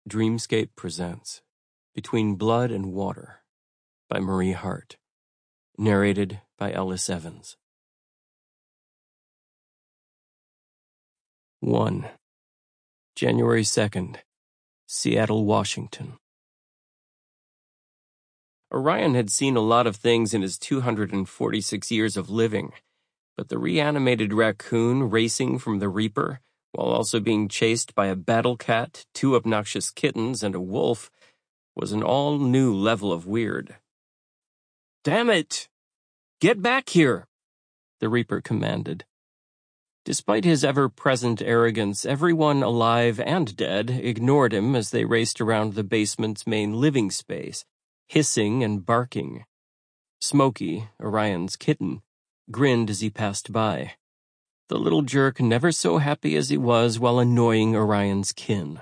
Dreamscape presents Between Blood and Water by Marie Hart. Narrated by Ellis Evans. 1. January 2nd, Seattle, Washington. Orion had seen a lot of things in his 246 years of living, but the reanimated raccoon racing from the Reaper, while also being chased by a battle cat, 2 obnoxious kittens, and a wolf, was an all-new level of weird. "Damn it! Get back here!" the Reaper commanded. Despite his ever-present arrogance, everyone alive and dead ignored him as they raced around the basement's main living space, hissing and barking. Smokey, Orion's kitten, grinned as he passed by. The little jerk never so happy as he was while annoying Orion's kin.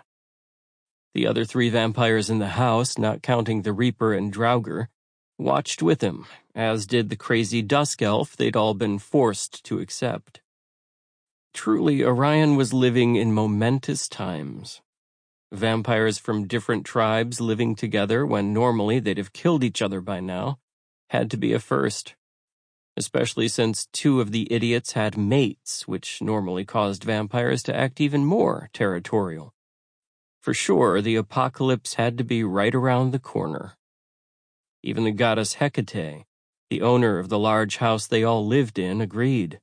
The other 3 vampires in the house, not counting the Reaper and Draugr, watched with him, as did the crazy dusk elf they'd all been forced to accept. Truly, Orion was living in momentous times. Vampires from different tribes living together when normally they'd have killed each other by now had to be a first. Especially since 2 of the idiots had mates, which normally caused vampires to act even more territorial. For sure, the apocalypse had to be right around the corner. Even the goddess Hecate, the owner of the large house they all lived in, agreed.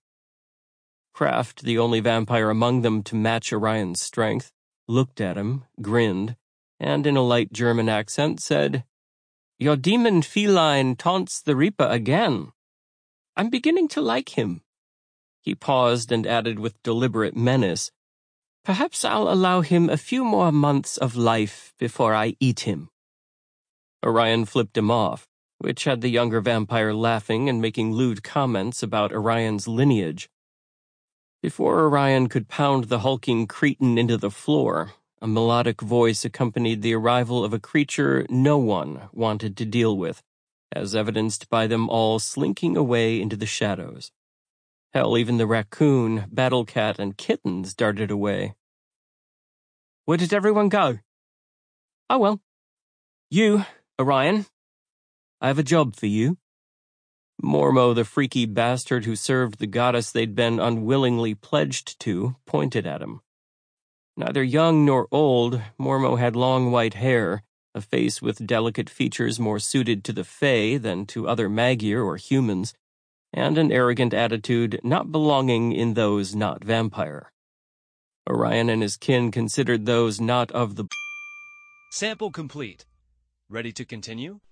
Kraft, the only vampire among them to match Orion's strength, looked at him, grinned, and in a light German accent said, "Your demon feline taunts the Reaper again. I'm beginning to like him." He paused and added with deliberate menace, "Perhaps I'll allow him a few more months of life before I eat him." Orion flipped him off, which had the younger vampire laughing and making lewd comments about Orion's lineage. Before Orion could pound the hulking cretin into the floor, a melodic voice accompanied the arrival of a creature no one wanted to deal with, as evidenced by them all slinking away into the shadows. Hell, even the raccoon, battle cat, and kittens darted away. "Where did everyone go?" "Oh well. You, Orion, I have a job for you." Mormo, the freaky bastard who served the goddess they'd been unwillingly pledged to, pointed at him. Neither young nor old, Mormo had long white hair, a face with delicate features more suited to the Fae than to other Magyar or humans, and an arrogant attitude not belonging in those not vampire. Orion and his kin considered those not of the... Sample complete. Ready to continue?